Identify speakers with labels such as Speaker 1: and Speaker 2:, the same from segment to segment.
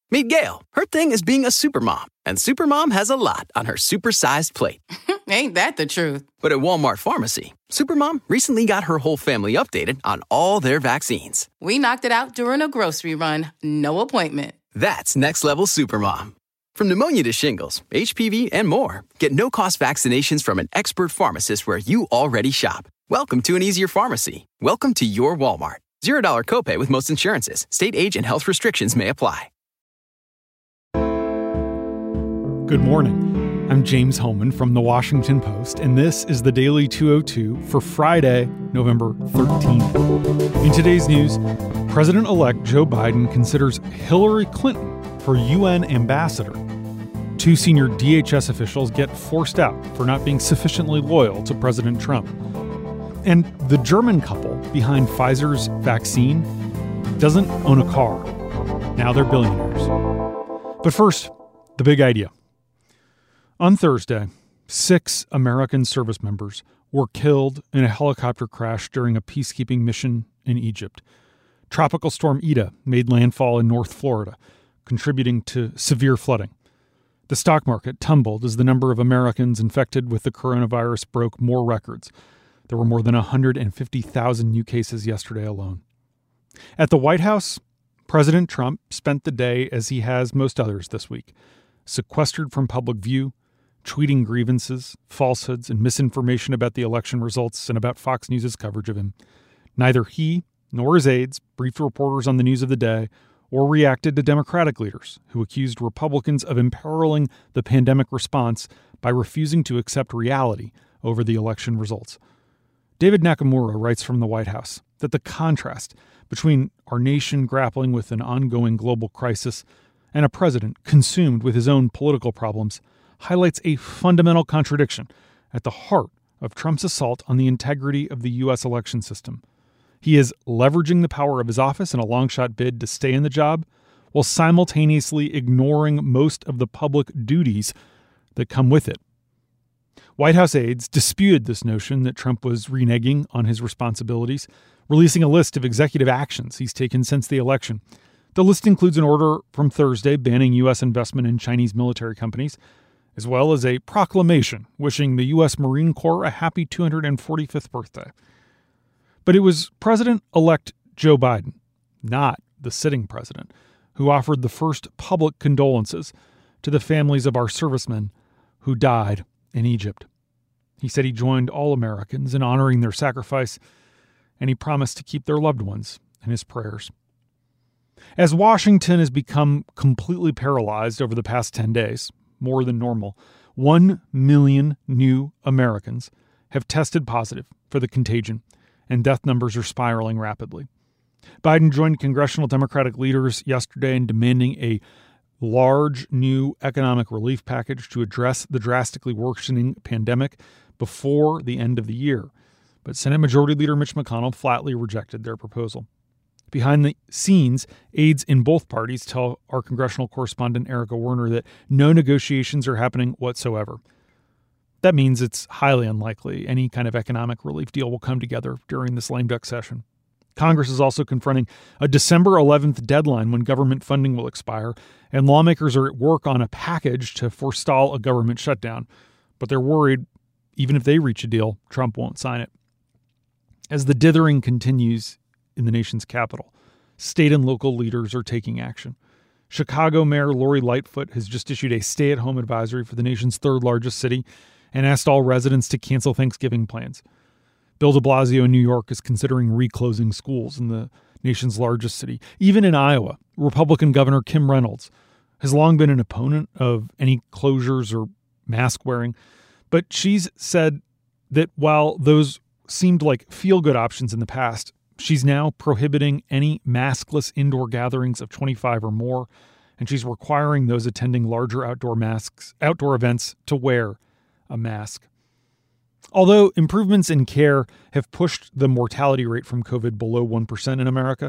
Speaker 1: Meet Gail. Her thing is being a supermom, and supermom has a lot on her supersized plate.
Speaker 2: Ain't that the truth?
Speaker 1: But at Walmart Pharmacy, supermom recently got her whole family updated on all their vaccines.
Speaker 2: We knocked it out during a grocery run. No appointment.
Speaker 1: That's next level supermom. From pneumonia to shingles, HPV, and more, get no-cost vaccinations from an expert pharmacist where you already shop. Welcome to an easier pharmacy. Welcome to your Walmart. $0 copay with most insurances. State age and health restrictions may apply.
Speaker 3: Good morning. I'm James Hohmann from The Washington Post, and this is the Daily 202 for Friday, November 13th. In today's news, President-elect Joe Biden considers Hillary Clinton for UN ambassador. Two senior DHS officials get forced out for not being sufficiently loyal to President Trump. And the German couple behind Pfizer's vaccine doesn't own a car. Now they're billionaires. But first, the big idea. On Thursday, 6 American service members were killed in a helicopter crash during a peacekeeping mission in Egypt. Tropical storm Ida made landfall in North Florida, contributing to severe flooding. The stock market tumbled as the number of Americans infected with the coronavirus broke more records. There were more than 150,000 new cases yesterday alone. At the White House, President Trump spent the day as he has most others this week, sequestered from public view, tweeting grievances, falsehoods, and misinformation about the election results and about Fox News' coverage of him. Neither he nor his aides briefed reporters on the news of the day or reacted to Democratic leaders who accused Republicans of imperiling the pandemic response by refusing to accept reality over the election results. David Nakamura writes from the White House that the contrast between our nation grappling with an ongoing global crisis and a president consumed with his own political problems highlights a fundamental contradiction at the heart of Trump's assault on the integrity of the U.S. election system. He is leveraging the power of his office in a long-shot bid to stay in the job, while simultaneously ignoring most of the public duties that come with it. White House aides disputed this notion that Trump was reneging on his responsibilities, releasing a list of executive actions he's taken since the election. The list includes an order from Thursday banning U.S. investment in Chinese military companies, as well as a proclamation wishing the U.S. Marine Corps a happy 245th birthday. But it was President-elect Joe Biden, not the sitting president, who offered the first public condolences to the families of our servicemen who died in Egypt. He said he joined all Americans in honoring their sacrifice, and he promised to keep their loved ones in his prayers. As Washington has become completely paralyzed over the past 10 days, more than normal, 1 million new Americans have tested positive for the contagion, and death numbers are spiraling rapidly. Biden joined congressional Democratic leaders yesterday in demanding a large new economic relief package to address the drastically worsening pandemic before the end of the year. But Senate Majority Leader Mitch McConnell flatly rejected their proposal. Behind the scenes, aides in both parties tell our congressional correspondent Erica Werner that no negotiations are happening whatsoever. That means it's highly unlikely any kind of economic relief deal will come together during this lame duck session. Congress is also confronting a December 11th deadline when government funding will expire, and lawmakers are at work on a package to forestall a government shutdown. But they're worried, even if they reach a deal, Trump won't sign it. As the dithering continues in the nation's capital, state and local leaders are taking action. Chicago Mayor Lori Lightfoot has just issued a stay-at-home advisory for the nation's third largest city and asked all residents to cancel Thanksgiving plans. Bill de Blasio in New York is considering reclosing schools in the nation's largest city. Even in Iowa, Republican Governor Kim Reynolds has long been an opponent of any closures or mask wearing, but she's said that while those seemed like feel-good options in the past, she's now prohibiting any maskless indoor gatherings of 25 or more, and she's requiring those attending larger outdoor events to wear a mask. Although improvements in care have pushed the mortality rate from COVID below 1% in America,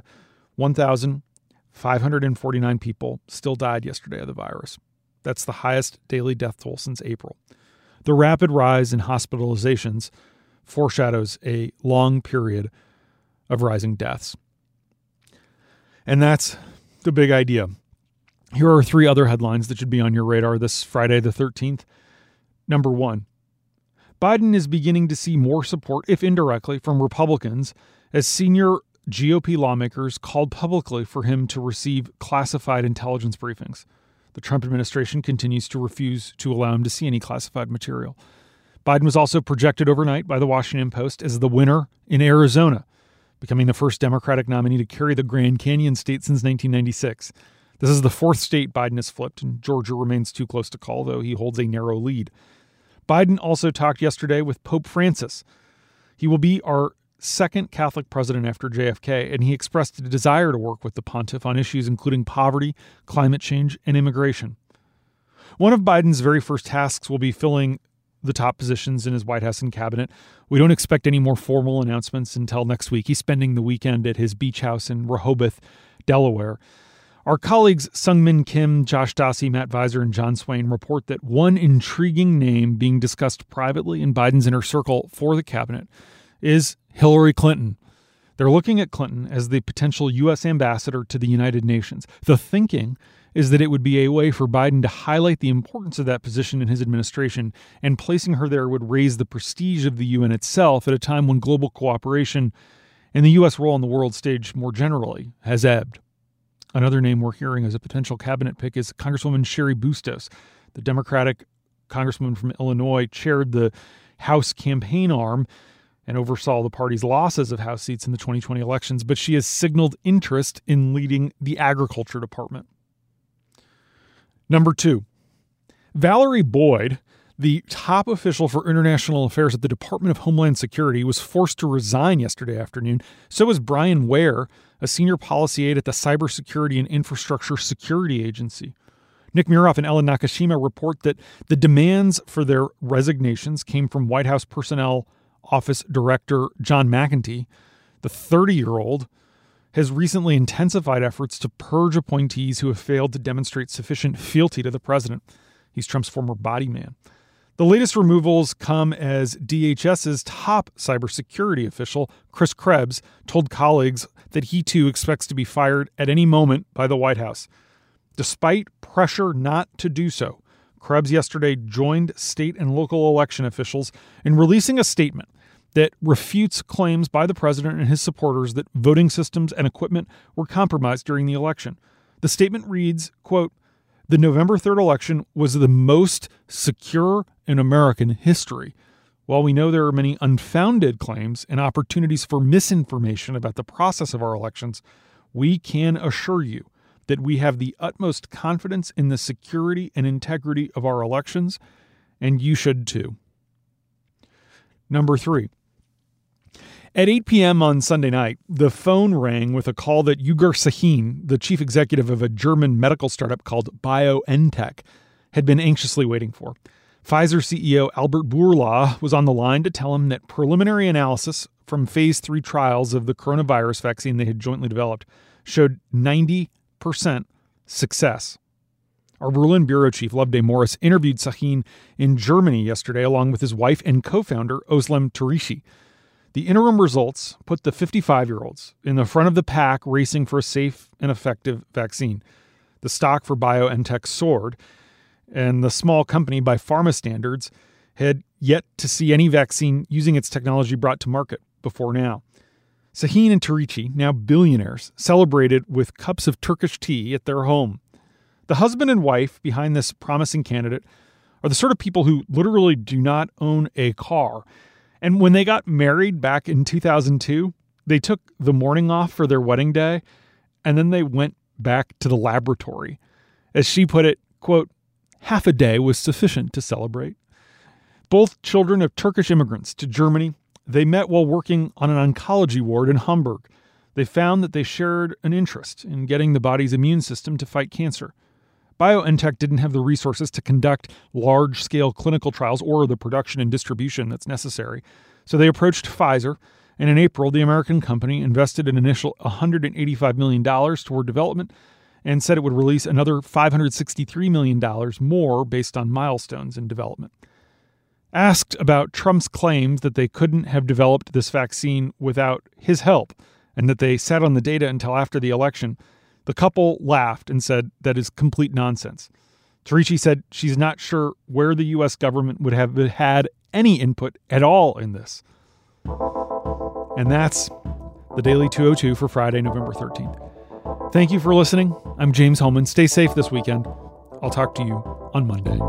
Speaker 3: 1,549 people still died yesterday of the virus. That's the highest daily death toll since April. The rapid rise in hospitalizations foreshadows a long period of rising deaths. And that's the big idea. Here are 3 other headlines that should be on your radar this Friday the 13th. Number 1, Biden is beginning to see more support, if indirectly, from Republicans as senior GOP lawmakers called publicly for him to receive classified intelligence briefings. The Trump administration continues to refuse to allow him to see any classified material. Biden was also projected overnight by the Washington Post as the winner in Arizona, becoming the first Democratic nominee to carry the Grand Canyon state since 1996. This is the 4th state Biden has flipped, and Georgia remains too close to call, though he holds a narrow lead. Biden also talked yesterday with Pope Francis. He will be our 2nd Catholic president after JFK, and he expressed a desire to work with the pontiff on issues including poverty, climate change, and immigration. One of Biden's very first tasks will be filling the top positions in his White House and cabinet. We don't expect any more formal announcements until next week. He's spending the weekend at his beach house in Rehoboth, Delaware. Our colleagues Sungmin Kim, Josh Dossie, Matt Visor, and John Swain report that one intriguing name being discussed privately in Biden's inner circle for the cabinet is Hillary Clinton. They're looking at Clinton as the potential U.S. ambassador to the United Nations. The thinking is that it would be a way for Biden to highlight the importance of that position in his administration, and placing her there would raise the prestige of the UN itself at a time when global cooperation and the U.S. role on the world stage more generally has ebbed. Another name we're hearing as a potential cabinet pick is Congresswoman Cheri Bustos. The Democratic congresswoman from Illinois chaired the House campaign arm and oversaw the party's losses of House seats in the 2020 elections, but she has signaled interest in leading the Agriculture Department. Number 2, Valerie Boyd, the top official for international affairs at the Department of Homeland Security, was forced to resign yesterday afternoon. So was Brian Ware, a senior policy aide at the Cybersecurity and Infrastructure Security Agency. Nick Muroff and Ellen Nakashima report that the demands for their resignations came from White House Personnel Office Director John McEntee. The 30-year-old has recently intensified efforts to purge appointees who have failed to demonstrate sufficient fealty to the president. He's Trump's former body man. The latest removals come as DHS's top cybersecurity official, Chris Krebs, told colleagues that he too expects to be fired at any moment by the White House. Despite pressure not to do so, Krebs yesterday joined state and local election officials in releasing a statement that refutes claims by the president and his supporters that voting systems and equipment were compromised during the election. The statement reads, quote, "The November 3rd election was the most secure in American history. While we know there are many unfounded claims and opportunities for misinformation about the process of our elections, we can assure you that we have the utmost confidence in the security and integrity of our elections, and you should too." Number 3. At 8 p.m. on Sunday night, the phone rang with a call that Ugur Sahin, the chief executive of a German medical startup called BioNTech, had been anxiously waiting for. Pfizer CEO Albert Bourla was on the line to tell him that preliminary analysis from phase 3 trials of the coronavirus vaccine they had jointly developed showed 90% success. Our Berlin bureau chief, Loveday Morris, interviewed Sahin in Germany yesterday along with his wife and co-founder, Özlem Türeci. The interim results put the 55-year-olds in the front of the pack racing for a safe and effective vaccine. The stock for BioNTech soared, and the small company, by pharma standards, had yet to see any vaccine using its technology brought to market before now. Sahin and Türeci, now billionaires, celebrated with cups of Turkish tea at their home. The husband and wife behind this promising candidate are the sort of people who literally do not own a car. And when they got married back in 2002, they took the morning off for their wedding day, and then they went back to the laboratory. As she put it, quote, "Half a day was sufficient to celebrate." Both children of Turkish immigrants to Germany, they met while working on an oncology ward in Hamburg. They found that they shared an interest in getting the body's immune system to fight cancer. BioNTech didn't have the resources to conduct large-scale clinical trials or the production and distribution that's necessary, so they approached Pfizer, and in April, the American company invested an initial $185 million toward development and said it would release another $563 million more based on milestones in development. Asked about Trump's claims that they couldn't have developed this vaccine without his help and that they sat on the data until after the election, The couple laughed and said that is complete nonsense. Terrici said she's not sure where the U.S. government would have had any input at all in this. And that's the Daily 202 for Friday, November 13th. Thank you for listening. I'm James Hohmann. Stay safe this weekend. I'll talk to you on Monday.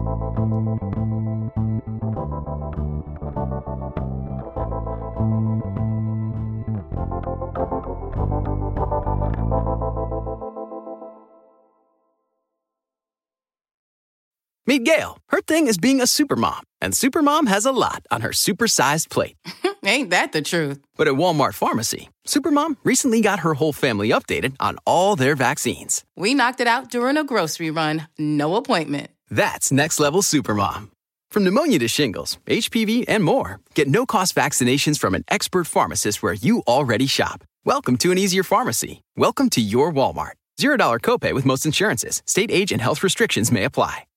Speaker 1: Meet Gail. Her thing is being a supermom, and supermom has a lot on her supersized plate.
Speaker 2: Ain't that the truth?
Speaker 1: But at Walmart Pharmacy, supermom recently got her whole family updated on all their vaccines.
Speaker 2: We knocked it out during a grocery run. No appointment.
Speaker 1: That's next level supermom. From pneumonia to shingles, HPV, and more, get no-cost vaccinations from an expert pharmacist where you already shop. Welcome to an easier pharmacy. Welcome to your Walmart. $0 copay with most insurances. State, age, and health restrictions may apply.